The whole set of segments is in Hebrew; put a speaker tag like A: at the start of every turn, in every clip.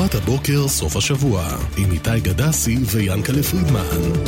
A: מהדורת הבוקר סוף השבוע עם איתי גדסי ויאנקלה פרידמן.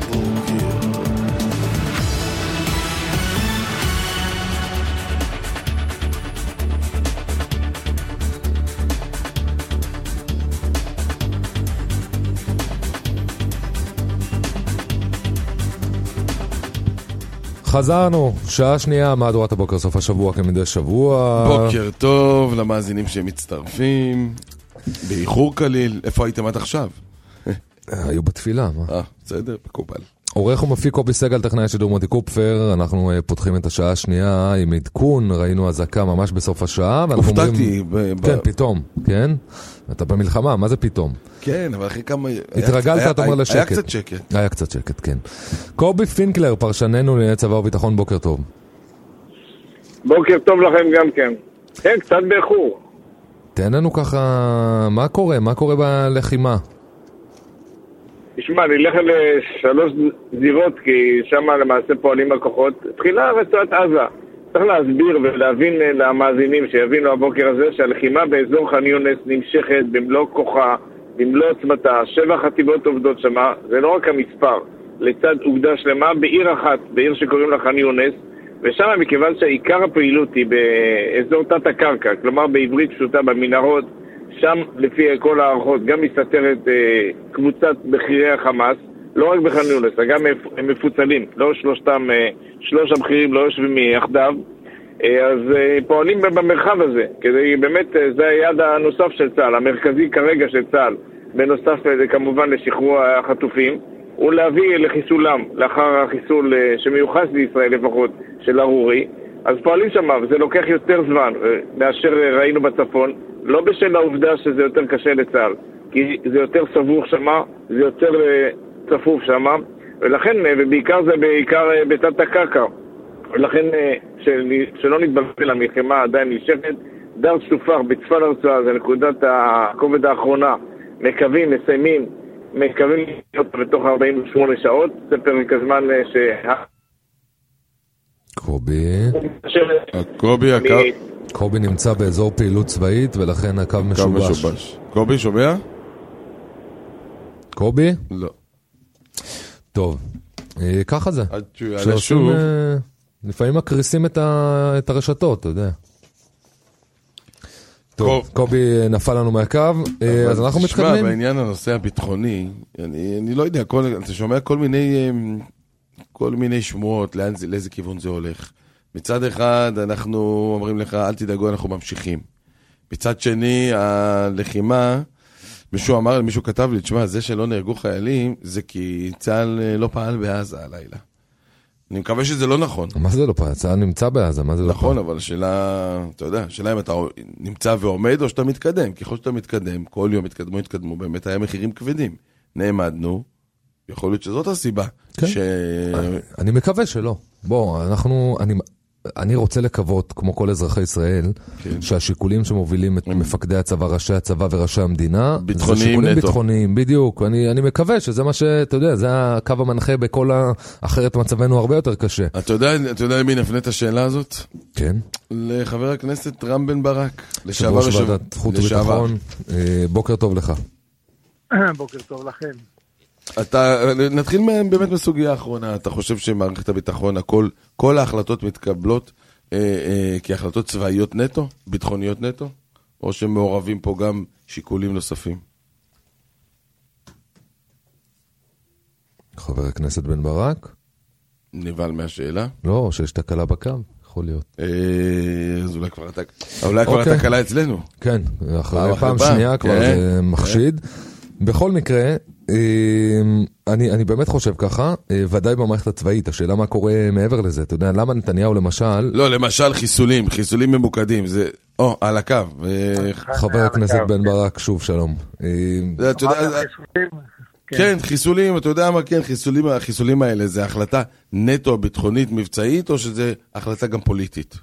B: חזרנו, שעה שנייה, מהדורת הבוקר סוף השבוע כמדי שבוע.
C: בוקר טוב למאזינים שמצטרפים, באיחור קליל. איפה הייתם עד עכשיו?
B: היו בתפילה, מה?
C: בסדר, מקובל.
B: עורך ומפיק קובי סגל, טכנאי שידור מוטי קופפר. אנחנו פותחים את השעה השנייה עם עדכון, ראינו הזקה ממש בסוף השעה.
C: הופתעתי.
B: כן, פתאום, כן? אתה במלחמה, מה זה פתאום?
C: כן, אבל אחרי כמה...
B: התרגלת, אתה אומר לשקט.
C: היה קצת שקט.
B: היה קצת שקט, כן. קובי פינקלר, פרשננו לענייני צבא וביטחון, בוקר טוב.
D: בוקר טוב לכם גם כן. כן, קצת באיחור.
B: תן לנו ככה, מה קורה? מה קורה בלחימה?
D: תשמע, נלך לשלוש זירות, כי שם למעשה פועלים הכוחות. תחילה רצועת עזה. צריך להסביר ולהבין למאזינים שיבינו הבוקר הזה שהלחימה באזור ח'אן יונס נמשכת במלוא כוחה, במלוא עוצמתה. 7 חטיבות עובדות שמה, זה לא רק המספר, לצד עובדה שלמה בעיר אחת, בעיר שקוראים לה ח'אן יונס, ושם מכיוון שהעיקר הפעילות היא באזור תת הקרקע, כלומר בעברית פשוטה במנהרות, שם לפי כל הערכות גם מסתתרת קבוצת בחירי החמאס, לא רק בח'אן יונס, גם הם מפוצלים, לא שלושתם, 3 הבכירים לא יושבים יחדיו, אז פועלים במרחב הזה, כדי באמת, זה היעד הנוסף של צה"ל, המרכזי כרגע של צה"ל, בנוסף כמובן לשחרור החטופים, הוא להביא לחיסולם, לאחר החיסול שמיוחס לישראל לפחות, של ארורי, אז פועלים שם, וזה לוקח יותר זמן מאשר ראינו בצפון, לא בשל העובדה שזה יותר קשה לצה"ל, כי זה יותר סבוך שמה, זה יותר צפוף שמה, ולכן, ובעיקר זה בעיקר בתת הקרקע, ולכן שלא נתבלבל, המלחמה עדיין נמשכת. דר סופר בצפון הרצועה, זה נקודת הכובד האחרונה, מסיימים להיות בתוך 48 שעות, זה פרק הזמן
B: קובי נמצא באזור פעילות צבאית, ולכן הקו משובש.
C: קובי שומע?
B: קובי?
C: לא.
B: טוב, ככה זה.
C: עד שהוא יעלה שוב.
B: לפעמים מקריסים את הרשתות, אתה יודע. טוב, קובי נפל לנו מהקו, אז אנחנו מתקדמים.
C: תשמע, בעניין הנושא הביטחוני, אני לא יודע, אתה שומע כל מיני שמועות, לאיזה כיוון זה הולך. מצד אחד, אנחנו אומרים לך, אל תדאגו, אנחנו ממשיכים. מצד שני, הלחימה, מישהו כתב לי, תשמע, זה שלא נהרגו חיילים, זה כי צה"ל לא פעל בעזה הלילה. אני מקווה שזה לא נכון.
B: מה זה לא פעל? צה"ל נמצא בעזה, מה זה לא פעל?
C: נכון, אבל שאלה, אתה יודע, שאלה אם אתה נמצא ועומד או שאתה מתקדם. ככל שאתה מתקדם, כל יום התקדמו, באמת היה מחירים כבדים. נעמדנו, יכול להיות שזאת הסיבה.
B: כן. אני מקווה שלא. בוא, אני רוצה לקוות, כמו כל אזרחי ישראל, שהשיקולים שמובילים את מפקדי הצבא, ראשי הצבא וראשי המדינה, זה שיקולים ביטחוניים, בדיוק. אני מקווה שזה מה שאתה יודע, זה הקו המנחה בכל אחרת מצבנו הרבה יותר קשה.
C: אתה יודע למי נפנה את השאלה הזאת?
B: כן.
C: לחבר הכנסת רם בן ברק.
B: יושב-ראש ועדת חוץ וביטחון. בוקר טוב לך.
E: בוקר טוב לכם.
C: נתחיל באמת בסוגיה האחרונה. אתה חושב שמערכת הביטחון, כל ההחלטות מתקבלות כהחלטות צבאיות נטו, ביטחוניות נטו, או שמעורבים פה גם שיקולים נוספים?
B: חבר הכנסת בן ברק?
C: נבל מהשאלה?
B: לא, שיש תקלה בקו, יכול להיות.
C: אז אולי כבר התקלה אצלנו.
B: כן, אחרי פעם שנייה כבר זה מחשיד. בכל מקרה, אני באמת חושב ככה, ודאי במערכת הצבאית, השאלה מה קורה מעבר לזה, אתה יודע, למה נתניהו למשל...
C: לא, למשל חיסולים ממוקדים, זה... על הקו.
B: חבר הכנסת בן ברק, שוב שלום.
C: כן, חיסולים, אתה יודע מה, כן, החיסולים האלה, זה החלטה נטו ביטחונית מבצעית, או שזה החלטה גם פוליטית?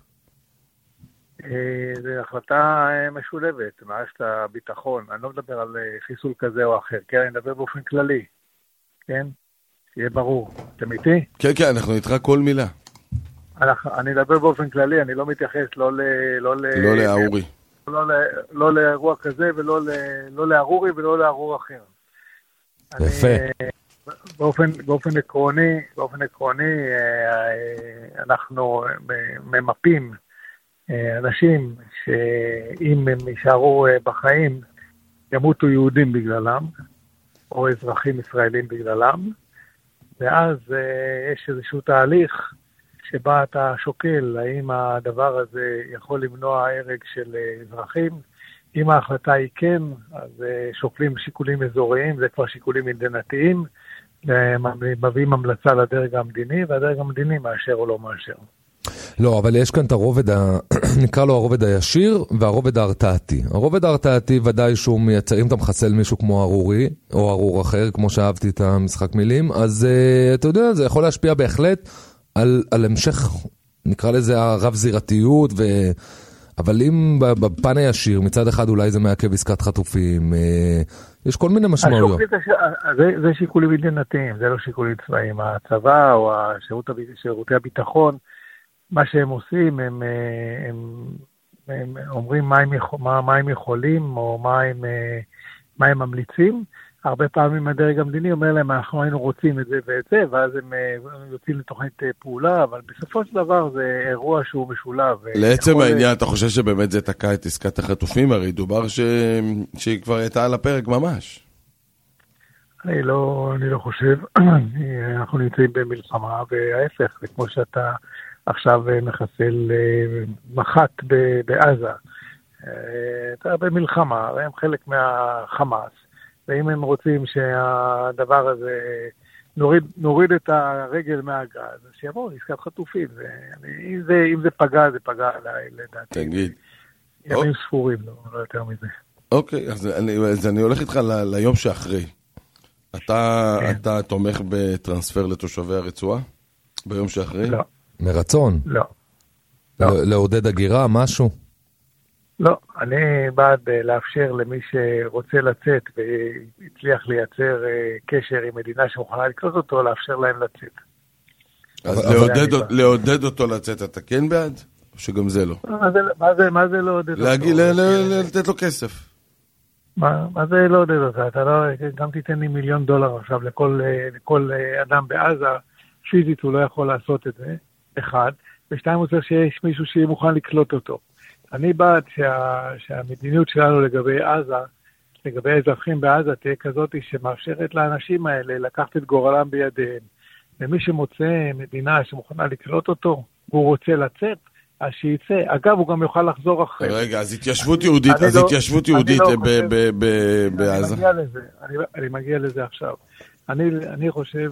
E: זו החלטה משולבת, מערכת הביטחון. אני לא מדבר על חיסול כזה או אחר, כן, אני מדבר באופן כללי, כן? שיהיה ברור. אתם איתי?
C: כן, כן, אנחנו נתראה כל מילה.
E: אני מדבר באופן כללי, אני לא מתייחס לא
C: לאורי.
E: לא לאירוע כזה, ולא לארורי ולא לארור אחר.
B: יפה.
E: באופן עקרוני, אנחנו ממפים אנשים שאם הם יישארו בחיים, ימותו יהודים בגללם, או אזרחים ישראלים בגללם, ואז יש איזשהו תהליך שבה אתה שוקל האם הדבר הזה יכול למנוע הרג של אזרחים. אם ההחלטה היא כן, אז שוקלים שיקולים אזוריים, זה כבר שיקולים מדינתיים, מביאים המלצה לדרג המדיני, והדרג המדיני מאשר או לא מאשר.
B: לא, אבל יש כאן את הרובד, נקרא לו הרובד הישיר והרובד ההרתעתי. הרובד ההרתעתי ודאי שהוא מייצר, אם אתה מחסל מישהו כמו ארורי, או ארור אחר, כמו שאהבתי את המשחק מילים, אז אתה יודע, זה יכול להשפיע בהחלט על המשך, נקרא לזה הרב זירתיות, אבל אם בפן הישיר, מצד אחד אולי זה מעכב עסקת חטופים, יש כל מיני משמעויות.
E: זה שיקולים מדינתיים, זה לא שיקולים צבאיים. הצבא או שירותי הביטחון, מה שהם עושים, הם אומרים מה הם יכולים או מה הם ממליצים. הרבה פעמים הדרג המדיני אומר להם, אנחנו היינו רוצים את זה ואת זה, ואז הם יוצאים לתוכנית פעולה, אבל בסופו של דבר זה אירוע שהוא משולב.
C: לעצם העניין, אתה חושב שבאמת זה תקע את עסקת החטופים? הרי דובר שהיא כבר הייתה על הפרק ממש.
E: אני לא חושב, אנחנו נמצאים במלחמה, וההפך, זה כמו שאתה עכשיו מחסל מח"ט בעזה. אתה במלחמה, הם חלק מהחמאס, ואם הם רוצים שהדבר הזה, נוריד את הרגל מהגז, אז שיבואו עסקת חטופים. אם זה פגע, זה פגע לדעתי.
C: תגיד.
E: ימים ספורים, לא יותר מזה.
C: אוקיי, אז אני הולך איתך ליום שאחרי. אתה תומך בטרנספר לתושבי הרצועה? ביום שאחרי?
E: לא.
B: מרצון?
E: לא.
B: לעודד הגירה, משהו?
E: לא, אני בעד לאפשר למי שרוצה לצאת והצליח לייצר קשר עם מדינה שמוכנה לקלוט אותו, לאפשר להם לצאת.
C: אז לעודד אותו לצאת, אתה כן בעד? או שגם זה לא?
E: מה זה לעודד אותו?
C: לתת לו כסף.
E: מה זה לעודד אותו? אתה לא, גם תיתן לי $1,000,000 עכשיו לכל אדם בעזה, פיזית הוא לא יכול לעשות את זה, אחד, ושתיים הוא צריך שיש מישהו שיהיה מוכן לקלוט אותו. אני בעד שהמדיניות שלנו לגבי עזה, לגבי האזרחים בעזה, תהיה כזאת שמאפשרת לאנשים האלה לקחת את גורלם בידיהם. ומי שמוצא מדינה שמוכנה לקלוט אותו, והוא רוצה לצאת, אז שיצא. אגב, הוא גם יוכל לחזור אחרי.
C: רגע, אז התיישבות יהודית בעזה.
E: אני מגיע לזה עכשיו. אני חושב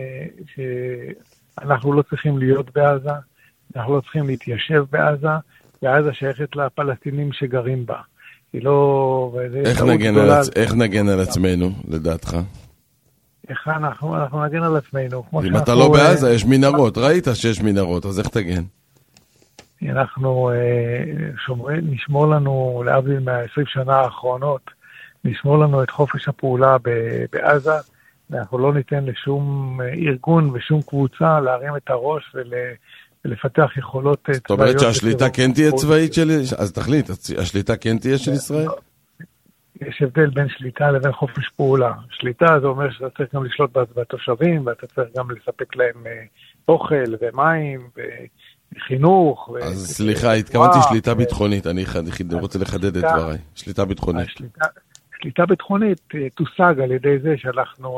E: שאנחנו לא צריכים להיות בעזה, אנחנו לא צריכים להתיישב בעזה, ועזה שייכת לפלסטינים שגרים בה. היא לא...
C: איך נגן על עצמנו, לדעתך?
E: איך אנחנו נגן על עצמנו?
C: אם אתה לא בעזה, יש מנהרות. ראית שיש מנהרות, אז איך תגן?
E: אנחנו נשמור לנו, להבדיל מה-20 שנה האחרונות, נשמור לנו את חופש הפעולה בעזה, ואנחנו לא ניתן לשום ארגון ושום קבוצה להרים את הראש ולפתח יכולות צבאיות.
C: זאת אומרת שהשליטה כן תהיה צבאית של... אז תחליט, השליטה כן תהיה של ישראל?
E: יש הבדל בין שליטה לבין חופש פעולה. שליטה זה אומר שאתה צריך גם לשלוט בתושבים, ואתה צריך גם לספק להם אוכל ומים וחינוך.
C: אז סליחה, התכוונתי שליטה ביטחונית, אני רוצה לחדד את דבריי. שליטה ביטחונית.
E: שליטה ביטחונית תושג על ידי זה שאנחנו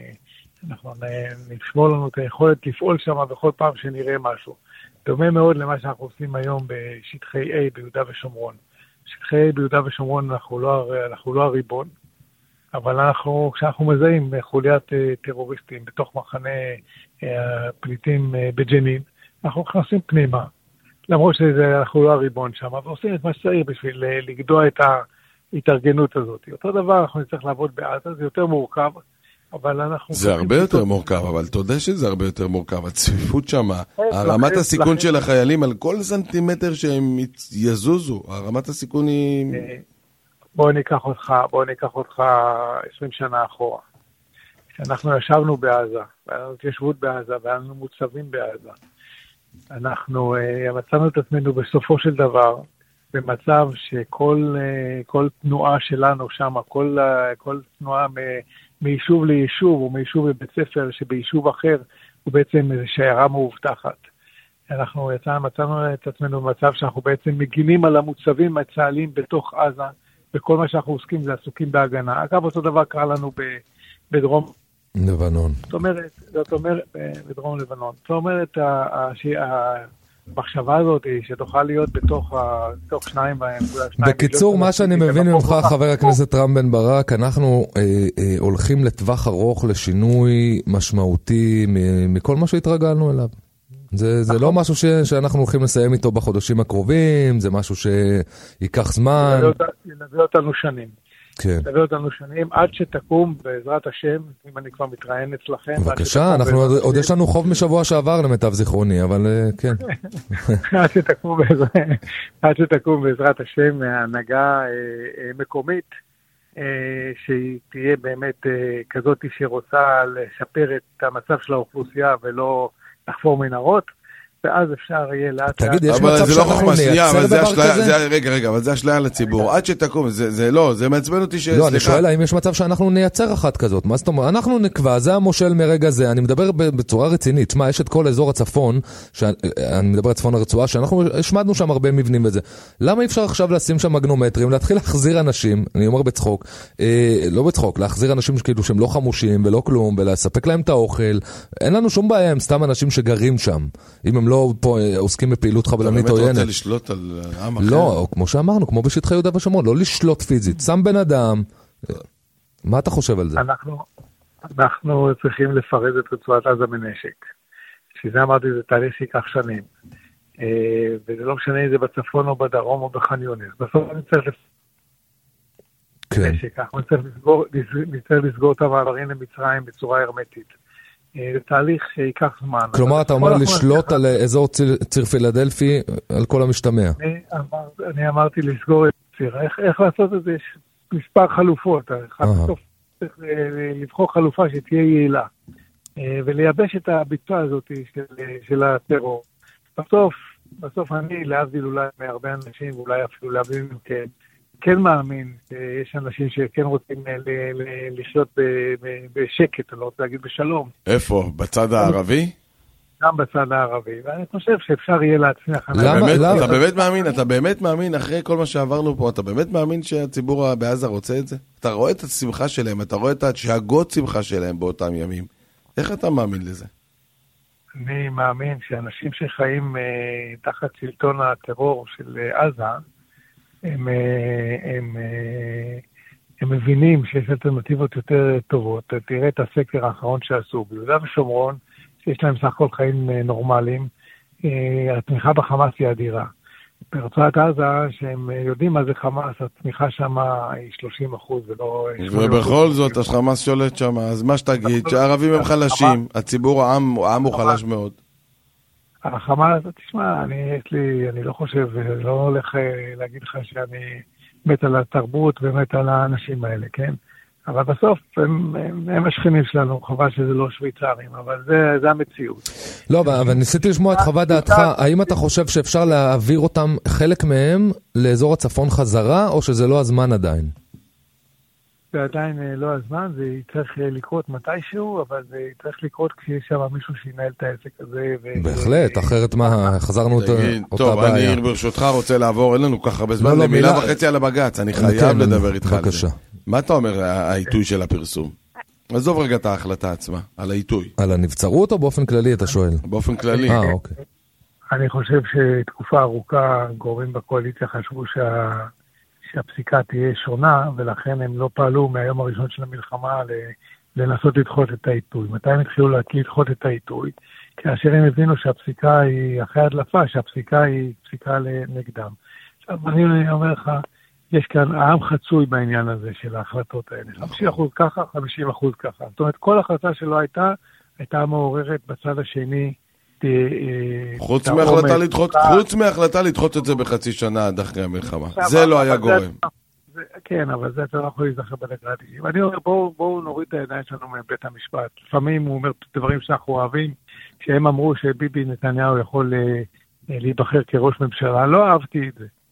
E: נשמור לנו את היכולת לפעול שם בכל פעם שנראה משהו. דומה מאוד למה שאנחנו עושים היום בשטחי A ביהודה ושומרון. שטחי A ביהודה ושומרון אנחנו לא הריבון, אבל כשאנחנו מזהים חוליית טרוריסטים בתוך מחנה פליטים בג'נין, אנחנו נכנסים פנימה, למרות שאנחנו לא הריבון שם, ועושים את מה שצריך בשביל לגדוע את ההתארגנות הזאת. אותו דבר אנחנו נצטרך לעבוד בעזה, זה יותר מורכב, אבל אנחנו...
C: זה הרבה יותר מורכב, אבל אתה יודע שזה הרבה יותר מורכב. הצפיפות שמה, הרמת הסיכון של החיילים על כל סנטימטר שהם יזוזו, הרמת הסיכון היא...
E: בוא ניקח אותך 20 שנה אחורה. כשאנחנו ישבנו בעזה, והיה לנו התיישבות בעזה, והיה לנו מוצבים בעזה, אנחנו מצאנו את עצמנו בסופו של דבר במצב שכל תנועה שלנו שם, כל תנועה מיישוב ליישוב, או מיישוב לבית ספר שביישוב אחר, הוא בעצם איזו שיירה מאובטחת. אנחנו מצאנו את עצמנו במצב שאנחנו בעצם מגינים על המוצבים הצה"ליים בתוך עזה, וכל מה שאנחנו עוסקים זה עסוקים בהגנה. אגב, אותו דבר קרה לנו בדרום
B: לבנון.
E: זאת אומרת, בדרום לבנון. זאת אומרת, המחשבה הזאת היא שתוכל להיות בתוך 2.2.
B: בקיצור, מה שאני מבין ממך, חבר הכנסת רם בן ברק, אנחנו הולכים לטווח ארוך לשינוי משמעותי מכל מה שהתרגלנו אליו. זה לא משהו שאנחנו הולכים לסיים איתו בחודשים הקרובים, זה משהו שיקח זמן.
E: ילווה אותנו שנים.
B: כן.
E: ילווה אותנו שנים, עד שתקום בעזרת השם, אם אני כבר מתראיין אצלכם.
B: בבקשה, עוד יש לנו חוב משבוע שעבר למיטב זיכרוני, אבל כן.
E: עד שתקום בעזרת השם מהנהגה מקומית, שהיא תהיה באמת כזאת שרוצה לשפר את המצב של האוכלוסייה ולא לחפור מנהרות, ואז אפשר יהיה לאט.
B: תגיד, יש מצב שאנחנו נייצר דבר כזה?
C: רגע, אבל זה אשליה לציבור. עד שתקום, זה מעצבן אותי
B: לא, אני שואל האם יש מצב שאנחנו נייצר אחת כזאת. מה זאת אומרת? אנחנו נקבע, זה המושל מרגע זה. אני מדבר בצורה רצינית. שמה, יש את כל אזור הצפון, אני מדבר על צפון הרצועה, שאנחנו השמדנו שם הרבה מבנים וזה. למה אי אפשר עכשיו לשים שם מגנומטרים, להתחיל להחזיר אנשים, אני אומר בצחוק, לא בצחוק, להחזיר אנשים שכאילו שהם לא חמושים ולא כלום, ולספק להם את האוכל. אין לנו שום בעיה, הם סתם אנשים שגרים שם. אם הם לא פה עוסקים בפעילות חבלנית עוינת.
C: אתה באמת רוצה לשלוט על עם אחר?
B: לא, כמו שאמרנו, כמו בשטחי יהודה ושומרון, לא לשלוט פיזית. שם בן אדם. מה אתה חושב על זה?
E: אנחנו צריכים לפרז את רצועת עזה מנשק. שזה אמרתי, זה תהליך שיקח שנים. וזה לא משנה אם זה בצפון או בדרום או בח'אן יונס. בסוף אני צריך נשק. אנחנו נצטרך לסגור את המעברים למצרים בצורה הרמטית. זה תהליך שיקח זמן.
B: כלומר, אתה אומר לשלוט על אזור ציר פילדלפי, על כל המשתמע.
E: אני אמרתי לסגור את ציר. איך לעשות את זה? יש מספר חלופות. בסוף צריך לבחור חלופה שתהיה יעילה. ולייבש את הביצוע הזאת של הטרור. בסוף אני, להבדיל אולי מהרבה אנשים, ואולי אפילו להבדיל כן מאמין, יש אנשים שכן רוצים לחיות בשקט, אני לא רוצה להגיד בשלום.
C: איפה? בצד הערבי?
E: גם בצד הערבי, ואני חושב שאפשר יהיה להצליח.
C: אתה באמת מאמין, אחרי כל מה שעברנו פה, אתה באמת מאמין שהציבור בעזה רוצה את זה? אתה רואה את השמחה שלהם, אתה רואה את השאגות שמחה שלהם באותם ימים. איך אתה מאמין לזה?
E: אני מאמין שאנשים שחיים תחת שלטון הטרור של עזה, הם מבינים שיש אלטרנטיבות יותר טובות. תראה את הסקר האחרון שעשו ביהודה ושומרון, שיש להם סך הכל חיים נורמליים, התמיכה בחמאס היא אדירה. ברצועת עזה, שהם יודעים מה זה חמאס, התמיכה שם היא 30% ולא 80%.
C: ובכל זאת, החמאס שולט שם, אז מה שתגיד, שהערבים הם חלשים, הציבור, העם הוא חלש מאוד.
E: החמאס, תשמע, אני לא חושב, לא הולך להגיד לך שאני מת על התרבות ומת על האנשים האלה, כן? אבל בסוף הם השכנים שלנו, חבל שזה לא שוויצרים, אבל זה המציאות.
B: לא, אבל ניסיתי לשמוע את חוות דעתך, האם אתה חושב שאפשר להעביר אותם, חלק מהם, לאזור הצפון חזרה, או שזה לא הזמן עדיין?
E: זה עדיין לא הזמן, זה צריך לקרות מתישהו, אבל זה צריך לקרות כשיש שם מישהו שינהל את העסק הזה.
B: בהחלט, אחרת מה, חזרנו אותה בעיה.
C: טוב, אני ברשותך רוצה לעבור, אין לנו כך הרבה זמן, למילה וחצי על הבג"ץ, אני חייב לדבר איתך על זה. מה אתה אומר, העיתוי של הפרסום? עזוב רגע את ההחלטה עצמה, על העיתוי.
B: על הנבצרות או באופן כללי, אתה שואל?
C: באופן כללי.
B: אוקיי.
E: אני חושב שתקופה ארוכה גורמים בקואליציה חשבו שהפסיקה תהיה שונה, ולכן הם לא פעלו מהיום הראשון של המלחמה לנסות לדחות את העיתוי. מתי הם התחילו לדחות את העיתוי? כאשר הם הבינו שהפסיקה היא אחרי הדלפה, שהפסיקה היא פסיקה נגדם. עכשיו, אני אומר לך, יש כאן העם חצוי בעניין הזה של ההחלטות האלה. 50% ככה, 50% ככה. זאת אומרת, כל החלטה שלא הייתה מעוררת בצד השני.
C: חוץ מהחלטה לדחות את זה בחצי שנה עד אחרי המלחמה. זה לא היה גורם.
E: כן, אבל זה אתה לא יכול להיזכר בדקרטים. אני אומר, בואו נוריד את הידיים שלנו מבית המשפט. לפעמים הוא אומר דברים שאנחנו אוהבים, שהם אמרו שביבי נתניהו יכול להיבחר כראש ממשלה. לא אהבתי את זה.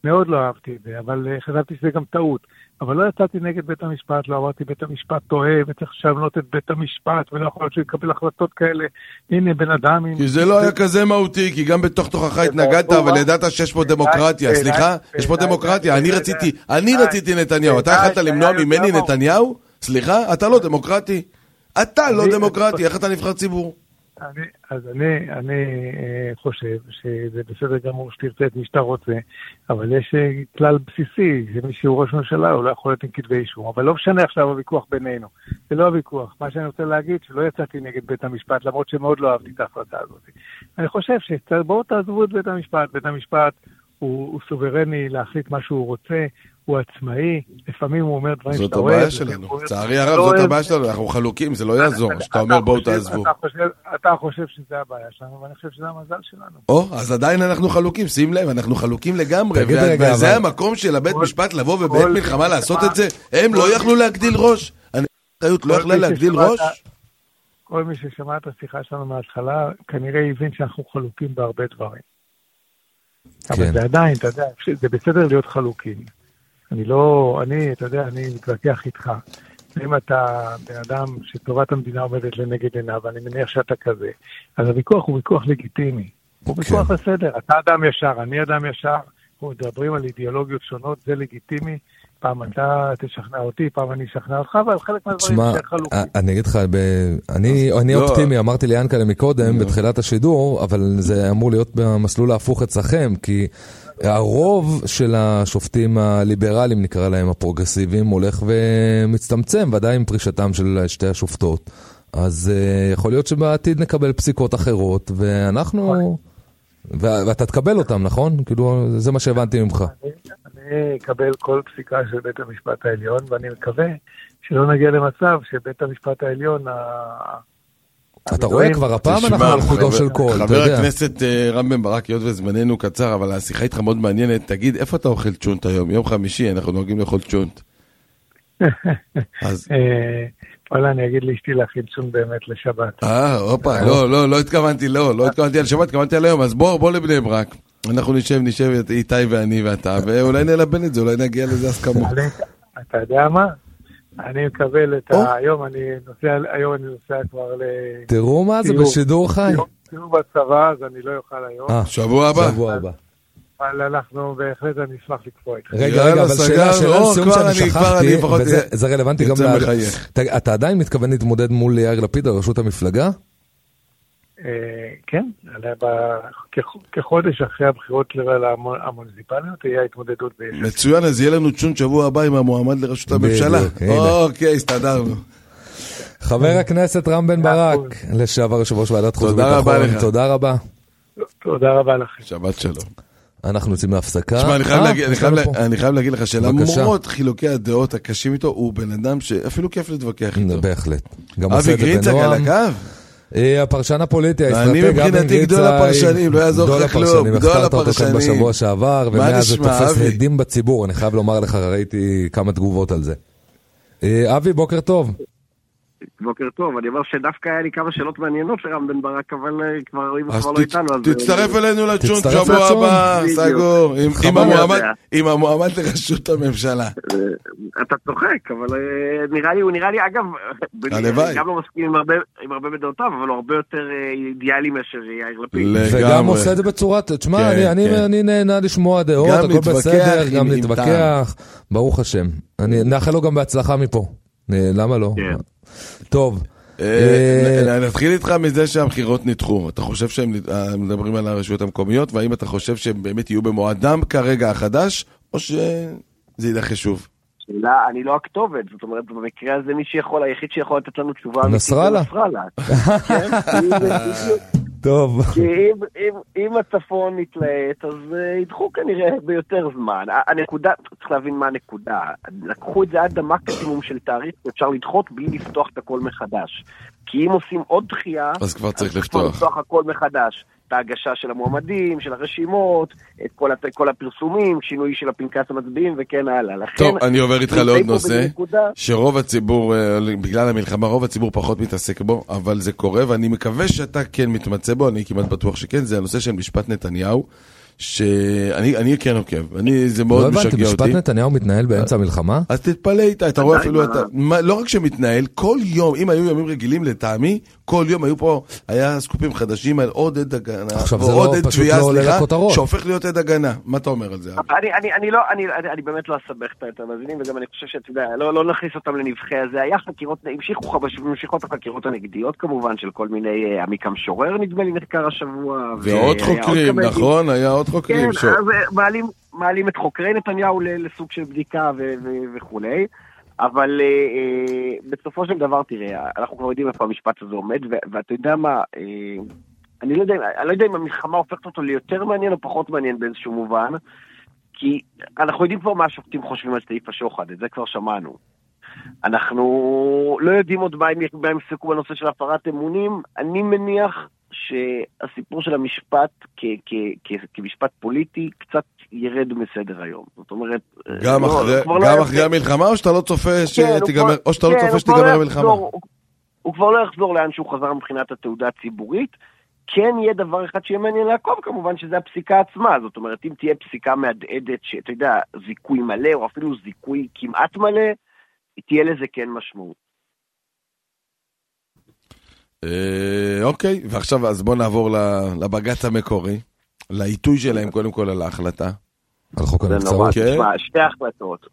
E: מאוד לא אהבתי את זה, אבל חשבתי שזה גם טעות. אבל לא יצאתי נגד בית המשפט, לא אמרתי בית המשפט טועה, וצריך לשנות את בית המשפט, ולא יכול להיות שהוא יקבל החלטות כאלה. הנה, בן אדם...
C: כי זה לא היה כזה מהותי, כי גם בתוך תוכך התנגדת, אבל ידעת שיש פה דמוקרטיה. סליחה? יש פה דמוקרטיה. אני רציתי נתניהו. אתה יכולת למנוע ממני נתניהו? סליחה? אתה לא דמוקרטי. אתה לא דמוקרטי. איך אתה נבחר ציבור?
E: אז אני חושב שזה בסדר גמור שתרצה את מי שאתה רוצה, אבל יש כלל בסיסי, שמי שהוא ראש ממשלה, הוא לא יכול להיות עם כתבי אישום, אבל לא משנה עכשיו הוויכוח בינינו, זה לא הוויכוח. מה שאני רוצה להגיד, שלא יצאתי נגד בית המשפט, למרות שמאוד לא אהבתי את ההחלטה הזאת. אני חושב שבואו תעזבו את בית המשפט, בית המשפט הוא סוברני להחליט מה שהוא רוצה, הוא עצמאי, לפעמים הוא אומר דברים
C: שאתה אוהב. זאת הבעיה שלנו, צערי הרב, זאת הבעיה שלנו, אנחנו חלוקים, זה לא יעזור, שאתה אומר בואו תעזבו.
E: אתה חושב שזה הבעיה שלנו, ואני חושב שזה המזל שלנו.
C: אז עדיין אנחנו חלוקים, שים לב, אנחנו חלוקים לגמרי, וזה המקום של הבית משפט לבוא ובעת מלחמה לעשות את זה, הם לא יכלו להגדיל ראש, לא יכלה להגדיל ראש.
E: כל מי ששמע את השיחה שלנו מההתחלה, כנראה הבין שאנחנו חלוקים בהרבה דברים. אבל זה עדיין, אתה יודע, זה בסדר להיות חלוקים. אתה יודע, אני מתווכח איתך. אם אתה בן אדם שטובת המדינה עומדת לנגד עיניו, ואני מניח שאתה כזה, אז הוויכוח הוא ויכוח לגיטימי. הוא ויכוח בסדר. אתה אדם ישר, אני אדם ישר, אנחנו מדברים על אידיאולוגיות שונות, זה לגיטימי. פעם אתה תשכנע אותי, פעם אני אשכנע אותך, אבל חלק מהדברים שחלוקים.
B: אני אגיד לך, אני אופטימי, אמרתי לי ינקלה מקודם, בתחילת השידור, אבל זה אמור להיות במסלול ההפוך אצלכם, כי הרוב של השופטים הליברליים, נקרא להם הפרוגרסיביים, הולך ומצטמצם, ודאי עם פרישתם של שתי השופטות. אז יכול להיות שבעתיד נקבל פסיקות אחרות, ואתה תקבל אותם, נכון? כאילו, זה מה שהבנתי ממך.
E: אני אקבל כל פסיקה של בית המשפט העליון, ואני מקווה שלא נגיע למצב שבית המשפט העליון...
B: אתה רואה כבר, הפעם אנחנו על חודו של קול.
C: חבר הכנסת רם בן ברק, היות וזמננו קצר, אבל השיחה איתך מאוד מעניינת. תגיד, איפה אתה אוכל צ'ונט היום? יום חמישי, אנחנו נוהגים לאכול צ'ונט.
E: וואלה, אני אגיד לאשתי להכין צ'ונט באמת לשבת.
C: אופה, לא התכוונתי על שבת, התכוונתי על היום, אז בוא לבני ברק. אנחנו נשב איתי ואני ואתה, ואולי נלבן את זה, אולי נגיע לזה הסכמות.
E: אתה יודע מה? אני מקבל את היום אני נוסע כבר
B: תראו מה זה בשידור חי.
E: תראו בצבא, אז אני לא יוכל היום.
C: שבוע הבא.
E: אבל אנחנו בהחלט אני אשמח לקפוא איתך.
B: רגע, אבל שאלה לסיום שאני שכחתי, וזה רלוונטי גם אתה עדיין מתכוון להתמודד מול יאיר לפיד על ראשות המפלגה?
E: כן, כחודש אחרי הבחירות המוניציפליות תהיה התמודדות.
C: מצוין, אז יהיה לנו צ'ונט שבוע הבא עם המועמד לראשות הממשלה. אוקיי, הסתדרנו.
B: חבר הכנסת רם בן ברק, לשעבר יושב ראש ועדת חוץ וביטחון, תודה רבה.
E: תודה רבה לכם.
C: שבת שלום.
B: אנחנו יוצאים להפסקה.
C: תשמע, אני חייב להגיד לך שלמרות חילוקי הדעות הקשים איתו, הוא בן אדם שאפילו כיף להתווכח איתו.
B: בהחלט.
C: אבי גרינצק על הקו?
B: הפרשן הפוליטי, האסטרטג,
C: אני מבחינתי גדול הפרשנים, לא יעזור לך כלום, גדול
B: הכתרת אותו כאן בשבוע שעבר, ומאז זה תופס הדים בציבור, אני חייב לומר לך, ראיתי כמה תגובות על זה. אבי, בוקר טוב.
F: בוקר טוב, אני אומר שדווקא היה לי כמה שאלות מעניינות לרם בן ברק, אבל כבר לא איתנו. אז
C: תצטרף אלינו לצ'ונט שבוע הבא, סגור, עם המועמד לראשות הממשלה.
F: אתה צוחק, אבל נראה לי, אגב, גם לא מסכים עם הרבה בדעותיו, אבל הוא הרבה יותר אידיאלי מאשר יאיר לפיד.
B: וגם עושה את זה בצורה, תשמע, אני נהנה לשמוע דעות, הכל בסדר, גם להתווכח, ברוך השם. אני נאחל לו גם בהצלחה מפה. למה לא? טוב.
C: נתחיל איתך מזה שהמחירות נדחו. אתה חושב שהם מדברים על הרשויות המקומיות, והאם אתה חושב שהם באמת יהיו במועדם כרגע החדש, או שזה יידחה שוב?
F: אני לא הכתובת, זאת אומרת, במקרה הזה מי שיכול, היחיד שיכול לתת לנו תשובה
B: נסראללה.
F: כן?
B: טוב.
F: כי אם הצפון מתלהט, אז ידחו כנראה ביותר זמן. הנקודה, צריך להבין מה הנקודה. לקחו את זה עד המקסימום של תאריך, אפשר לדחות בלי לפתוח את הכל מחדש. כי אם עושים עוד דחייה,
C: אז כבר צריך לפתוח
F: הכל מחדש. את ההגשה של המועמדים, של הרשימות, את כל הפרסומים, שינוי של הפנקס המצביעים וכן הלאה.
C: טוב, אני עובר איתך לעוד נושא, שרוב הציבור, בגלל המלחמה, רוב הציבור פחות מתעסק בו, אבל זה קורה, ואני מקווה שאתה כן מתמצא בו, אני כמעט בטוח שכן, זה הנושא של משפט נתניהו, שאני כן עוקב, זה מאוד משגע אותי.
B: לא הבנתי, משפט נתניהו מתנהל באמצע המלחמה?
C: אז תתפלא איתה, אתה רואה אפילו, לא רק שמתנהל, כל יום, אם היו ימים רגילים לטעמי, כל יום היו פה, היה סקופים חדשים על עוד עד הגנה,
B: עכשיו זה לא, פשוט לא עולה לכותרות.
C: שהופך להיות עד הגנה. מה אתה אומר על זה?
F: אני באמת לא אסבך את המאזינים, וגם אני חושב שאתה יודע, לא נכניס אותם לנבחי הזה, היה חקירות, המשיכות החקירות הנגדיות כמובן, של כל מיני, עמיקם שורר נדמה לי נחקר השבוע.
C: ועוד חוקרים, נכון? היה עוד חוקרים.
F: כן, אז מעלים את חוקרי נתניהו לסוג של בדיקה וכולי, אבל בסופו של דבר, תראה, אנחנו כבר יודעים איפה המשפט הזה עומד, ואתה יודע מה, אני לא יודע אם המלחמה הופכת אותו ליותר מעניין או פחות מעניין באיזשהו מובן, כי אנחנו יודעים כבר מה השופטים חושבים על סעיף השוחד, את זה כבר שמענו. אנחנו לא יודעים עוד מה הם יפסקו בנושא של הפרת אמונים. אני מניח שהסיפור של המשפט כמשפט פוליטי קצת ירד מסדר היום. זאת אומרת,
C: גם אחרי המלחמה, או שאתה לא צופה שתיגמר המלחמה?
F: הוא כבר לא יחזור לאן שהוא חזר מבחינת התעודה הציבורית. כן יהיה דבר אחד שיהיה מעניין לעקוב, כמובן שזה הפסיקה עצמה. זאת אומרת, אם תהיה פסיקה מהדהדת שאתה יודע, זיכוי מלא או אפילו זיכוי כמעט מלא, תהיה לזה כן משמעות.
C: אוקיי, ועכשיו אז בוא נעבור לבג"ץ המקורי, לעיתוי שלהם קודם כל על ההחלטה.
B: על חוק הנבצרות.
F: שתי החלטות.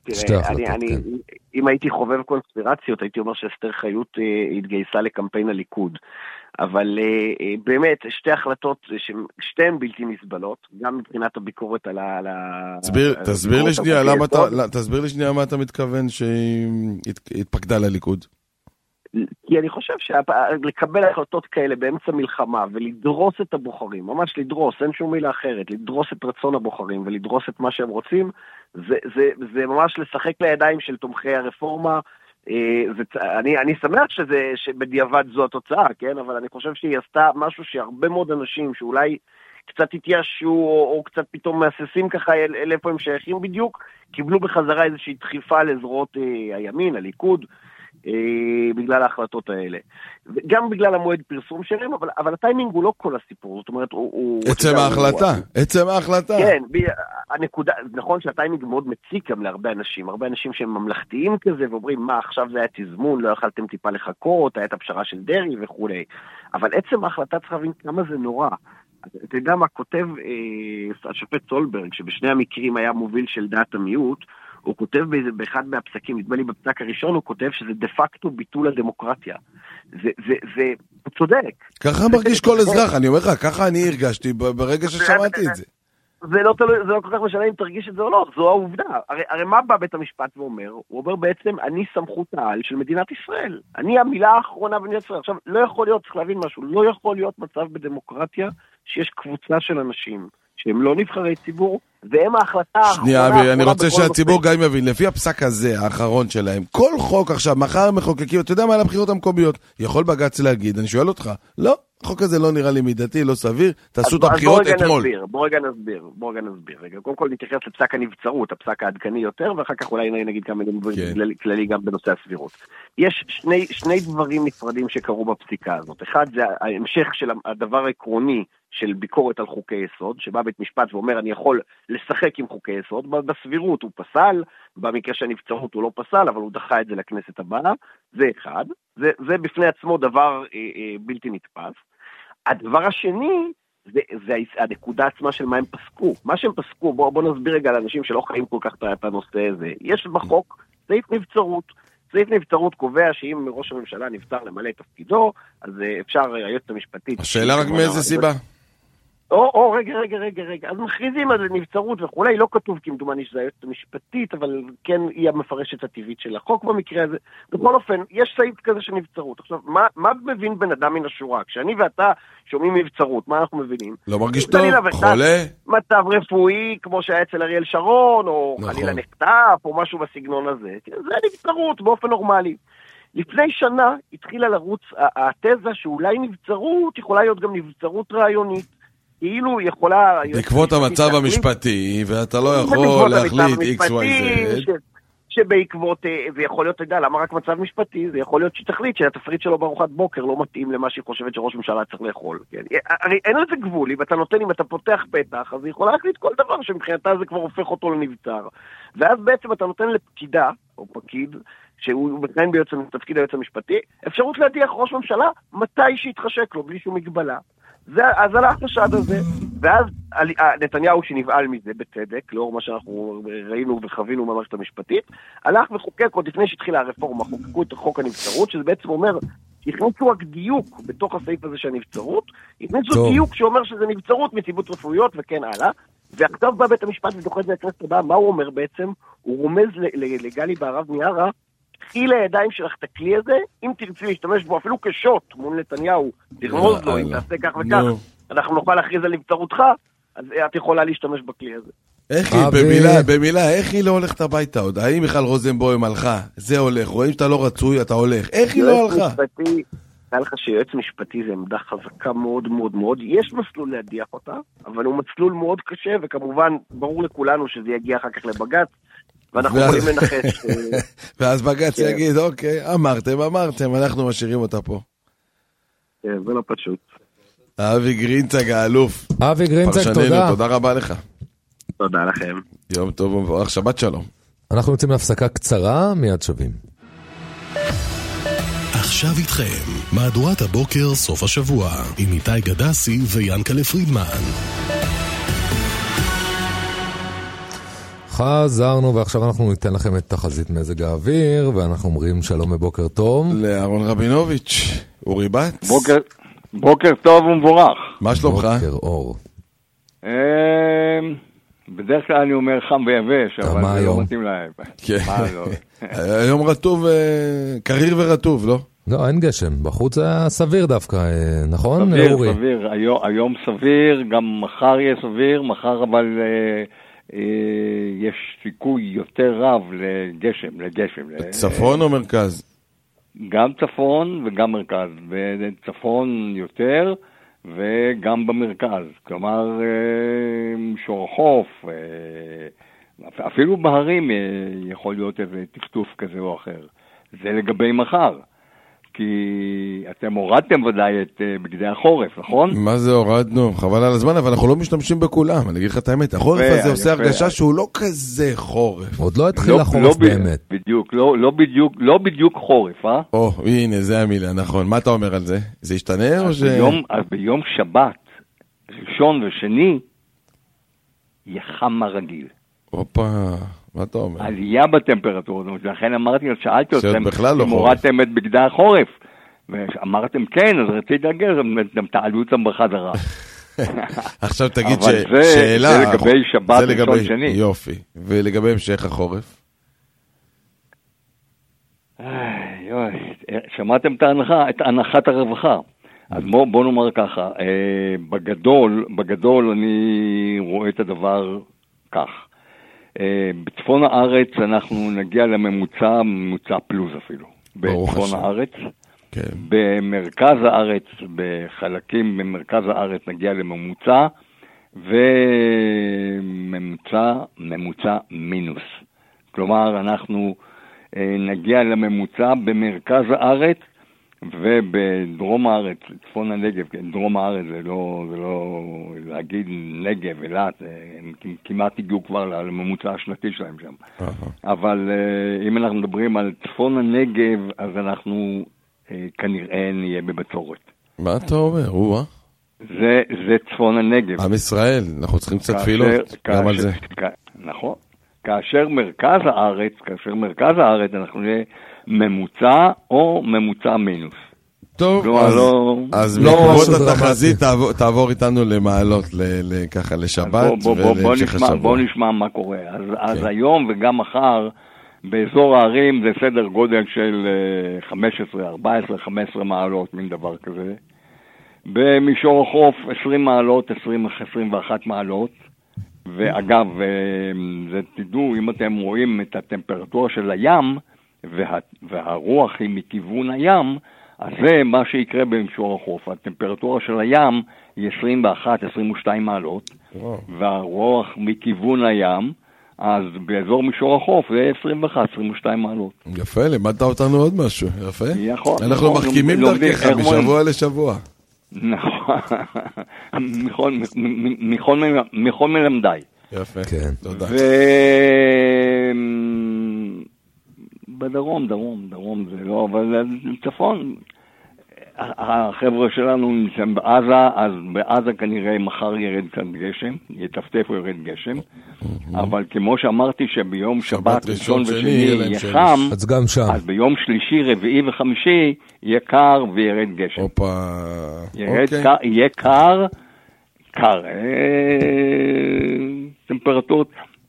F: אם הייתי חובב קונספירציות, הייתי אומר שאסתר חיות התגייסה לקמפיין הליכוד. אבל באמת, שתי החלטות ששתיהן בלתי נסבלות, גם מבחינת הביקורת על
C: תסביר לי שנייה מה אתה מתכוון שהתפקדה לליכוד.
F: כי אני חושב שלקבל החלטות כאלה באמצע מלחמה ולדרוס את הבוחרים, ממש לדרוס, אין שום מילה אחרת, לדרוס את רצון הבוחרים ולדרוס את מה שהם רוצים, זה ממש לשחק לידיים של תומכי הרפורמה. אני שמח שבדיעבד זו התוצאה, כן? אבל אני חושב שהיא עשתה משהו שהרבה מאוד אנשים שאולי קצת התיישו או קצת פתאום מאססים ככה איפה הם שייכים בדיוק, קיבלו בחזרה איזושהי דחיפה לזרועות הימין, הליכוד, בגלל ההחלטות האלה. גם בגלל המועד פרסום שלהם, אבל הטיימינג הוא לא כל הסיפור. זאת אומרת,
C: עצם ההחלטה.
F: כן, הנקודה, נכון שהטיימינג מאוד מציק גם להרבה אנשים. הרבה אנשים שהם ממלכתיים כזה, ואומרים, מה, עכשיו זה היה תזמון, לא יכלתם טיפה לחכות, היה את הפשרה של דרי וכו'. אבל עצם ההחלטה צריך להבין כמה זה נורא. אתה יודע מה כותב השופט סולברג, שבשני המקרים היה מוביל של דעת המיעוט, הוא כותב באחד מהפסקים, נדמה לי בפסק הראשון, הוא כותב שזה דה פקטו ביטול הדמוקרטיה. הוא צודק.
C: ככה מרגיש כל אזרח, אני אומר לך, ככה אני הרגשתי ברגע ששמעתי את זה.
F: זה לא כל כך משנה אם תרגיש את זה או לא, זו העובדה. הרי מה בא בית המשפט ואומר? הוא אומר בעצם, אני סמכות העל של מדינת ישראל. אני המילה האחרונה במדינת ישראל. עכשיו, לא יכול להיות, צריך להבין משהו, לא יכול להיות מצב בדמוקרטיה שיש קבוצה של אנשים שהם לא נבחרי ציבור, והם ההחלטה האחרונה.
C: שנייה, אני רוצה שהציבור גם יבין, לפי הפסק הזה, האחרון שלהם, כל חוק עכשיו, מחר מחוקקים, אתה יודע מה על הבחירות המקומיות, יכול בג"ץ להגיד, אני שואל אותך, לא, החוק הזה לא נראה לי מידתי, לא סביר, תעשו את הבחירות אתמול.
F: בוא רגע נסביר. קודם כל נתייחס לפסק הנבצרות, הפסק העדכני יותר, ואחר כך אולי נגיד כמה כללי גם בנושא הסבירות. יש שני דברים נפרדים שקרו בפסיקה הזאת. אחד זה ההמשך של הדבר העקרוני של ביקורת על חוקי יסוד, שבא בית משפט ואומר אני יכול לשחק עם חוקי יסוד, בסבירות הוא פסל, במקרה שהנבצרות הוא לא פסל, אבל הוא דחה את זה לכנסת הבאה, זה אחד, זה בפני עצמו דבר בלתי נתפס. הדבר השני, זה הנקודה עצמה של מה הם פסקו. מה שהם פסקו, בוא נסביר רגע לאנשים שלא חיים כל כך את הנושא הזה. יש בחוק סעיף נבצרות. סעיף נבצרות קובע שאם ראש הממשלה נבצר למלא את תפקידו, אז אפשר היועצת המשפטית...
C: השאלה רק מאיזה סיבה?
F: רגע. אז מכריזים על נבצרות וכולי, לא כתוב כמדומני שזה היועצת המשפטית, אבל כן היא המפרשת הטבעית של החוק במקרה הזה. בכל אופן, יש סעיף כזה של נבצרות. עכשיו, מה מבין בן אדם מן השורה? כשאני ואתה שומעים נבצרות, מה אנחנו מבינים?
C: לא מרגיש טוב, חולה.
F: מצב רפואי, כמו שהיה אצל אריאל שרון, או חלילה נחטף, או משהו בסגנון הזה. זה נבצרות באופן נורמלי. לפני שנה התחילה לרוץ התזה שאולי נבצרות יכולה להיות גם נבצרות רעיונית. כאילו יכולה...
C: בעקבות המצב המשפטי, ואתה לא יכול להחליט X, Y, Z.
F: שבעקבות, זה יכול להיות, אתה יודע, למה רק מצב משפטי? זה יכול להיות שתחליט שהתפריט שלו בארוחת בוקר לא מתאים למה שהיא חושבת שראש ממשלה צריך לאכול. כן? הרי אין לזה גבול, אם אתה נותן, אם אתה פותח פתח, אז היא יכולה להחליט כל דבר שמבחינתה זה כבר הופך אותו לנבצר. ואז בעצם אתה נותן לפקידה, או פקיד, שהוא מכהן בתפקיד היועץ המשפטי, אפשרות להדיח ראש ממשלה מתי שיתחשק לו, בלי שום מגבלה. אז עלה החשד הזה, ואז נתניהו שנבעל מזה בצדק, לאור מה שאנחנו ראינו וחווינו במערכת המשפטית, הלך וחוקק עוד לפני שהתחילה הרפורמה, חוקקו את חוק הנבצרות, שזה בעצם אומר, הכניסו רק דיוק בתוך הסעיף הזה של הנבצרות, הכניסו דיוק שאומר שזה נבצרות מסיבות רפואיות וכן הלאה, ועכשיו בא בית המשפט ודוחה את זה לכנסת הבאה, מה הוא אומר בעצם? הוא רומז לגלי בהרב מיארה, תחי לידיים שלך את הכלי הזה, אם תרצי להשתמש בו אפילו כשוט מול נתניהו, תרמוז לו, אם תעשה כך וכך, אנחנו נוכל להכריז על נבצרותך, אז את יכולה להשתמש בכלי הזה.
C: איך היא, במילה, איך היא לא הולכת הביתה עוד? האם מיכל רוזנבוים הלכה? זה הולך, רואים שאתה לא רצוי, אתה הולך. איך היא לא הלכה?
F: נראה לך שיועץ משפטי זה עמדה חזקה מאוד מאוד מאוד, יש מסלול להדיח אותה, אבל הוא מסלול מאוד קשה, וכמובן ברור לכולנו שזה יגיע אחר כך לבג"ץ, ואנחנו יכולים לנחש.
C: ואז בג"ץ יגיד, אוקיי, אמרתם, אנחנו משאירים אותה פה.
F: כן, זה לא פשוט.
C: אבי גרינצג, האלוף.
B: אבי גרינצג, תודה.
C: תודה רבה לך.
F: תודה לכם.
C: יום טוב ומבורך, שבת שלום.
B: אנחנו יוצאים להפסקה קצרה, מיד שווים.
A: עכשיו איתכם, מהדורת הבוקר סוף השבוע, עם איתי גדסי ויאנקלה פרידמן.
B: חזרנו, ועכשיו אנחנו ניתן לכם את תחזית מזג האוויר, ואנחנו אומרים שלום ובוקר טוב.
C: לאהרון רבינוביץ', אורי בת.
G: בוקר טוב ומבורך.
C: מה שלומך?
B: בוקר אור.
G: בדרך כלל אני אומר חם ויבש, אבל זה לא מתאים להם.
C: היום רטוב, קריר ורטוב, לא?
B: לא, אין גשם. בחוץ זה סביר דווקא, נכון?
G: סביר. היום סביר, גם מחר יהיה סביר, מחר אבל יש סיכוי יותר רב לגשם.
C: צפון או מרכז?
G: גם צפון וגם מרכז. בצפון יותר וגם במרכז. כלומר, שור חוף, אפילו בהרים יכול להיות איזה טפטוף כזה או אחר. זה לגבי מחר. כי אתם הורדתם ודאי את בגדי החורף, נכון?
C: מה זה הורדנו? חבל על הזמן, אבל אנחנו לא משתמשים בכולם. אני אגיד לך את האמת, החורף הזה עושה הרגשה שהוא לא כזה חורף.
B: עוד לא התחיל החורף באמת.
G: בדיוק, לא בדיוק חורף, אה?
C: הנה, זה המילה, נכון. מה אתה אומר על זה? זה ישתנה או ש...
G: אז ביום שבת, ראשון ושני, יחם הרגיל.
C: מה אתה אומר?
G: עלייה בטמפרטורות, לכן אמרתי, שאלתי אתכם,
C: אם
G: הורדתם את בגדי החורף, ואמרתם כן, אז רציתי להגיד, אתם תעלו אותם בחזרה.
C: עכשיו תגיד
G: שאלה, זה לגבי שבת ראשון שני.
C: יופי, ולגבי המשך החורף?
G: שמעתם את הנחת הרווחה, אז בואו נאמר ככה, בגדול אני רואה את הדבר כך, בצפון הארץ אנחנו נגיע לממוצע פלוס אפילו. בצפון הארץ. כן. במרכז הארץ, בחלקים במרכז הארץ נגיע לממוצע, וממוצע מינוס. כלומר, אנחנו נגיע לממוצע במרכז הארץ, ובדרום הארץ, צפון הנגב, דרום הארץ זה לא להגיד נגב, אילת, הם כמעט הגיעו כבר לממוצע השנתי שלהם שם. אבל אם אנחנו מדברים על צפון הנגב, אז אנחנו כנראה נהיה בבצורת.
C: מה אתה אומר?
G: זה צפון הנגב.
C: עם ישראל, אנחנו צריכים קצת תפילות, גם על זה.
G: נכון. כאשר מרכז הארץ אנחנו נהיה ממוצע או ממוצע מינוס.
C: טוב, אז בעקבות התחזית תעבור איתנו למעלות, ככה לשבת ולהמשך השבוע.
G: בוא נשמע מה קורה. אז היום וגם מחר באזור הערים זה סדר גודל של 15, 14, 15 מעלות, מין דבר כזה. במישור החוף 20 מעלות, 21 מעלות. ואגב, תדעו, אם אתם רואים את הטמפרטורה של הים, והרוח היא מכיוון הים, אז זה מה שיקרה במישור החוף. הטמפרטורה של הים היא 21-22 מעלות, והרוח מכיוון הים, אז באזור מישור החוף זה 21-22 מעלות.
C: יפה, לימדת אותנו עוד משהו, יפה.
G: יכול.
C: אנחנו מחכימים דרכך משבוע לשבוע.
G: נכון, מכל מלמדי.
C: יפה, תודה.
G: בדרום זה לא, אבל צפון, החבר'ה שלנו נמצאים בעזה, אז בעזה כנראה מחר ירד קצת גשם, יטפטף או ירד גשם, אבל כמו שאמרתי שביום שבת ראשון ושני יהיה חם, אז ביום שלישי, רביעי וחמישי יהיה קר וירד גשם. יהיה קר, טמפרטורות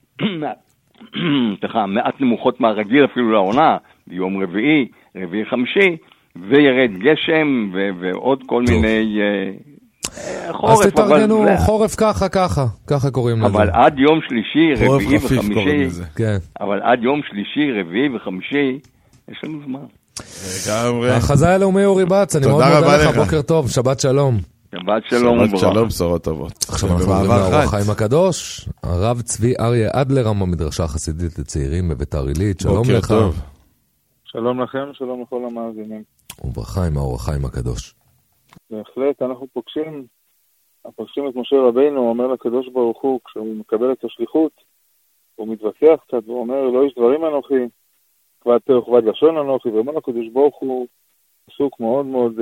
G: מעט נמוכות מהרגיל אפילו לעונה, ביום רביעי חמישי, וירד גשם ועוד כל מיני
B: חורף. אז תתארגנו חורף ככה קוראים לזה.
G: אבל עד יום שלישי, רביעי וחמישי, אבל עד יום שלישי, רביעי וחמישי, יש לנו זמן.
B: החזאי הלאומי אורי בץ, אני מאוד מודה לך, בוקר טוב, שבת שלום.
G: שבת שלום וברכה.
C: שבת שלום, בשורות טובות.
B: עכשיו אנחנו עוברים לאור החיים הקדוש, הרב צבי אריה אדלר, המדרשה החסידית לצעירים בביתר עילית, שלום לך.
H: שלום לכם, שלום לכל המאזינים.
B: וברכה עם האור החיים הקדוש.
H: בהחלט, אנחנו פוגשים את משה רבינו, אומר לקדוש ברוך הוא, כשהוא מקבל את השליחות, הוא מתווכח קצת ואומר, לא יש דברים אנוכי, כבד פה וכבד לשון אנוכי, ואומר לקדוש ברוך הוא, פסוק מאוד מאוד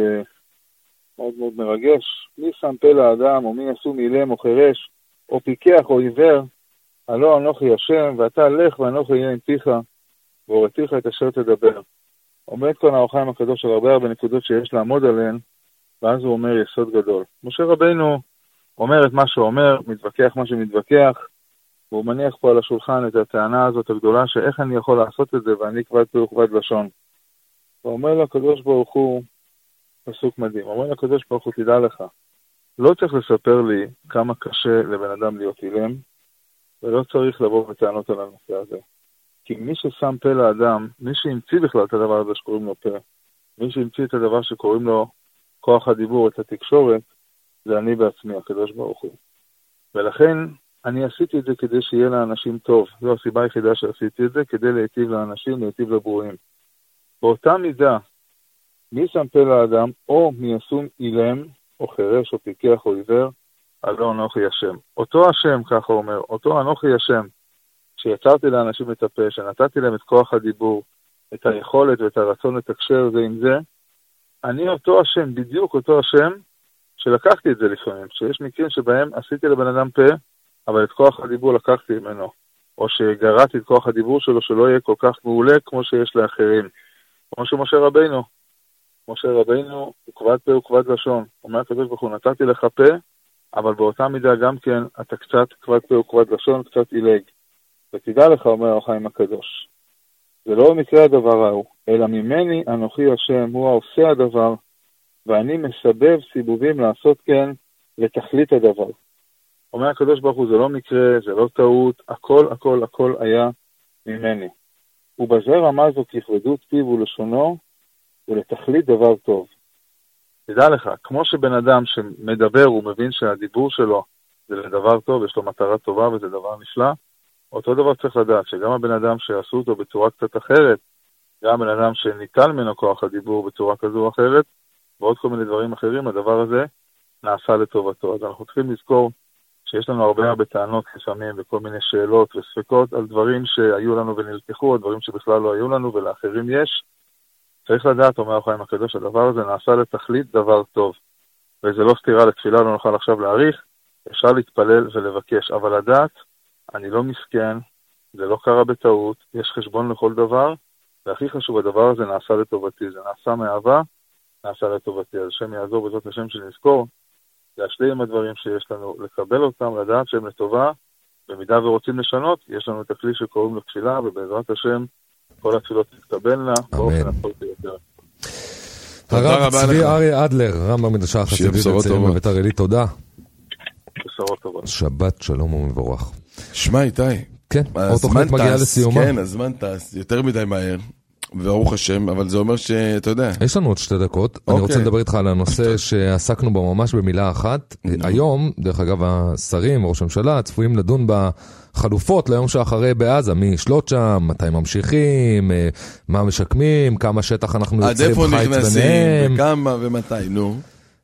H: מרגש, מי שם פה לאדם, או מי ישום אילם או חרש, או פיקח או עיוור, הלא אנוכי השם, ואתה לך ואנוכי יהיה עם פיך, והורתיך את אשר תדבר. עומד כאן האור החיים הקדוש על הרבה נקודות שיש לעמוד עליהן, ואז הוא אומר יסוד גדול. משה רבינו אומר את מה שאומר, מתווכח מה שמתווכח, והוא מניח פה על השולחן את הטענה הזאת הגדולה, שאיך אני יכול לעשות את זה, ואני כבד פה וכבד לשון. ואומר לקדוש ברוך הוא, פסוק מדהים, אומר לקדוש ברוך הוא, תדע לך, לא צריך לספר לי כמה קשה לבן אדם להיות אילם, ולא צריך לבוא בטענות על הנושא הזה. כי מי ששם פה לאדם, מי שהמציא בכלל את הדבר הזה שקוראים לו פה, מי שהמציא את הדבר שקוראים לו כוח הדיבור, את התקשורת, זה אני בעצמי, הקדוש ברוך הוא. ולכן אני עשיתי את זה כדי שיהיה לאנשים טוב. זו הסיבה היחידה שעשיתי את זה, כדי להיטיב לאנשים, להיטיב לברואים. באותה מידה, מי שם פה לאדם, או מי ישום אילם, או חרש, או פיקח, או עיוור, הלא אנוכי השם. אותו השם, ככה אומר, אותו אנוכי השם, שיצרתי לאנשים את הפה, שנתתי להם את כוח הדיבור, את היכולת ואת הרצון לתקשר זה עם זה, אני אותו השם, בדיוק אותו השם, שלקחתי את זה לפעמים, שיש מקרים שבהם עשיתי לבן אדם פה, אבל את כוח הדיבור לקחתי ממנו, או שגרעתי את כוח הדיבור שלו שלא יהיה כל כך מעולה כמו שיש לאחרים. כמו שמשה רבינו, הוא כבד פה וכבד לשון, אומר הקדוש ברוך הוא, נתתי לך פה, אבל באותה מידה גם כן, אתה קצת כבד פה וכבד לשון, קצת עילג. ותדע לך, אומר החיים הקדוש, זה לא במקרה הדבר ההוא, אלא ממני אנוכי השם, הוא העושה הדבר, ואני מסבב סיבובים לעשות כן לתכלית הדבר. אומר הקדוש ברוך הוא, זה לא מקרה, זה לא טעות, הכל היה ממני. ובזה רמה זו ככבדות פיו ולשונו, ולתכלית דבר טוב. תדע לך, כמו שבן אדם שמדבר, הוא מבין שהדיבור שלו זה לדבר טוב, יש לו מטרה טובה וזה דבר נפלא, אותו דבר צריך לדעת, שגם הבן אדם שעשו אותו בצורה קצת אחרת, גם בן אדם שניטל ממנו כוח הדיבור בצורה כזו או אחרת, ועוד כל מיני דברים אחרים, הדבר הזה נעשה לטובתו. אז אנחנו צריכים לזכור שיש לנו הרבה טענות לפעמים, וכל מיני שאלות וספקות על דברים שהיו לנו ונלקחו, או דברים שבכלל לא היו לנו ולאחרים יש. צריך לדעת, אומר החיים הקדוש, הדבר הזה נעשה לתכלית דבר טוב. וזה לא סתירה לתפילה, לא נוכל עכשיו להאריך, אפשר להתפלל ולבקש, אבל לדעת, אני לא מסכן, זה לא קרה בטעות, יש חשבון לכל דבר, והכי חשוב, הדבר הזה נעשה לטובתי, זה נעשה מאהבה, נעשה לטובתי. אז השם יעזור בזאת השם שנזכור, להשלים עם הדברים שיש לנו, לקבל אותם, לדעת שהם לטובה, במידה ורוצים לשנות, יש לנו את הכלי שקוראים לו תפילה, ובעזרת השם, כל התפילות תתקבלנה, באופן הכל ביותר.
B: הרב צבי אריה אדלר, רמב"ם המדרשה החסידית לצעירים בביתר עילית, תודה.
H: בשורות טובות.
B: שבת שלום ומבורך.
C: שמע איתי.
B: כן, עוד תוכנית מגיעה לסיומה.
C: כן, הזמן טס, יותר מדי מהר. ברוך השם, אבל זה אומר שאתה יודע.
B: יש לנו עוד 2 דקות. אני רוצה לדבר איתך על הנושא שעסקנו בו ממש במילה אחת. היום, דרך אגב, השרים, ראש הממשלה, צפויים לדון בחלופות ליום שאחרי בעזה, מי ישלוט שם, מתי ממשיכים, מה משקמים, כמה שטח אנחנו יוצרים חיץ ביניהם.
C: עד איפה נכנסים, וכמה ומתי, נו.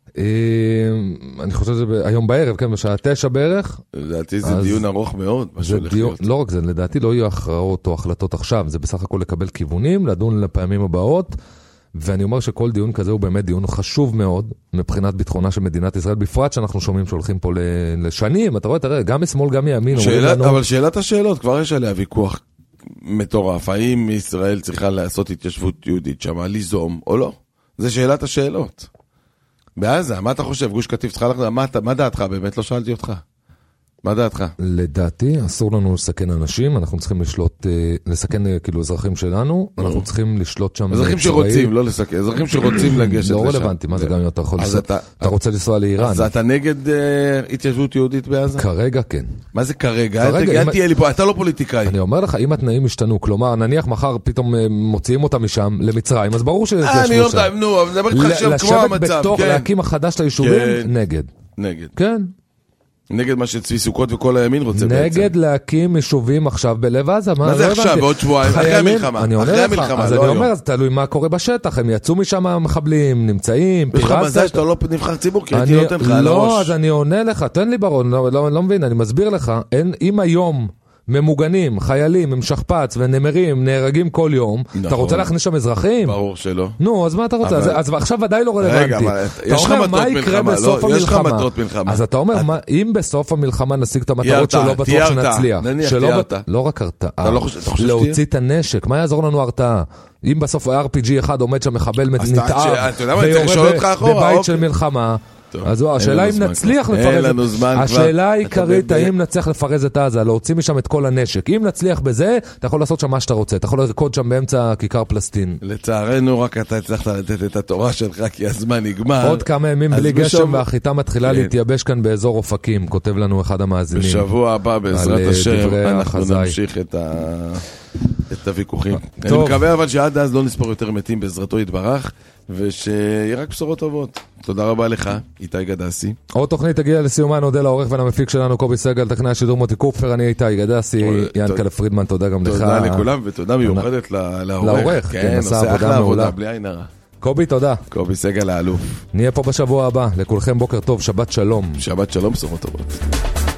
B: אני חושב שזה היום בערב, כן, בשעה 9 בערך.
C: לדעתי זה דיון ארוך מאוד.
B: לא רק זה, לדעתי לא יהיו הכרעות או החלטות עכשיו, זה בסך הכל לקבל כיוונים, לדון לפעמים הבאות, ואני אומר שכל דיון כזה הוא באמת דיון חשוב מאוד, מבחינת ביטחונה של מדינת ישראל, בפרט שאנחנו שומעים שהולכים פה לשנים, אתה רואה, תראה, גם משמאל, גם מימין.
C: אבל שאלת השאלות, כבר יש עליה ויכוח מטורף, האם ישראל צריכה לעשות התיישבות יהודית שם, ליזום או לא? זה שאלת השאלות. בעזה, מה אתה חושב? גוש קטיף צריכה לך, מה דעתך? באמת לא שאלתי אותך. מה דעתך?
B: לדעתי, אסור לנו לסכן אנשים, אנחנו צריכים לסכן כאילו אזרחים שלנו, אנחנו צריכים לשלוט שם.
C: אזרחים שרוצים, לא לסכן, אזרחים שרוצים לגשת לשם.
B: לא רלוונטי, מה זה גם אתה יכול לעשות? אתה רוצה לנסוע לאיראן.
C: אז אתה נגד התיישבות יהודית בעזה?
B: כרגע כן.
C: מה זה כרגע? אל תהיה לי פה, אתה לא פוליטיקאי.
B: אני אומר לך, אם התנאים השתנו, כלומר, נניח מחר פתאום מוציאים אותם משם למצרים, אז ברור שזה
C: ישבו שם. נו, אבל נדבר איתך שם כמו המצב.
B: להקים מחדש ליישובים, נגד.
C: נגד.
B: כן.
C: נגד מה שצבי סוכות וכל הימין רוצה בעצם.
B: נגד להקים יישובים עכשיו בלב עזה.
C: מה זה עכשיו? בעוד שבועיים? אחרי המלחמה.
B: אני עונה לך, אז אני אומר, אז תלוי מה קורה בשטח. הם יצאו משם מחבלים, נמצאים,
C: יש לך מזל שאתה לא נבחר ציבור, כי הייתי נותן לך על הראש.
B: לא, אז אני עונה לך, תן לי ברון, לא מבין, אני מסביר לך, אם היום ממוגנים, חיילים, עם שכפץ ונמרים, נהרגים כל יום, אתה רוצה להכניס שם אזרחים?
C: ברור שלא.
B: נו, אז מה אתה רוצה? אז עכשיו ודאי לא רלוונטי.
C: יש לך מטרות מלחמה, לא? יש לך מטרות מלחמה.
B: אז אתה אומר, אם בסוף המלחמה נשיג את המטרות שלא בטוח שנצליח.
C: נניח, תהיה הרתעה.
B: לא רק הרתעה. להוציא את הנשק, מה יעזור לנו הרתעה? אם בסוף ה-RPG אחד עומד שם מחבל נתעב, ויורה בבית של מלחמה, אז השאלה אם נצליח לפרז, השאלה העיקרית האם נצליח לפרז את עזה, להוציא משם את כל הנשק. אם נצליח בזה, אתה יכול לעשות שם מה שאתה רוצה, אתה יכול לרקוד שם באמצע כיכר פלסטין.
C: לצערנו רק אתה הצלחת לתת את התורה שלך, כי הזמן נגמר.
B: עוד כמה ימים בלי גשם והחיטה מתחילה להתייבש כאן באזור אופקים, כותב לנו אחד המאזינים.
C: בשבוע הבא בעזרת השם אנחנו נמשיך את הוויכוחים. אני מקווה אבל שעד אז לא נספור יותר מתים בעזרתו יתברך, ושיהיה רק בשורות טובות. תודה רבה לך, איתי גדסי.
B: עוד תוכנית תגיע לסיומה, נודה לעורך ולמפיק שלנו קובי סגל, טכנאי השידור מוטי קופר, אני איתי גדסי, ינקלה פרידמן, תודה גם לך.
C: תודה לכולם ותודה מיוחדת לעורך.
B: כן, עושה עבודה מעולה.
C: בלי עין הרע.
B: קובי, תודה.
C: קובי סגל האלוף.
B: נהיה פה בשבוע הבא, לכולכם בוקר טוב, שבת שלום.
C: שבת שלום, בשורות טובות.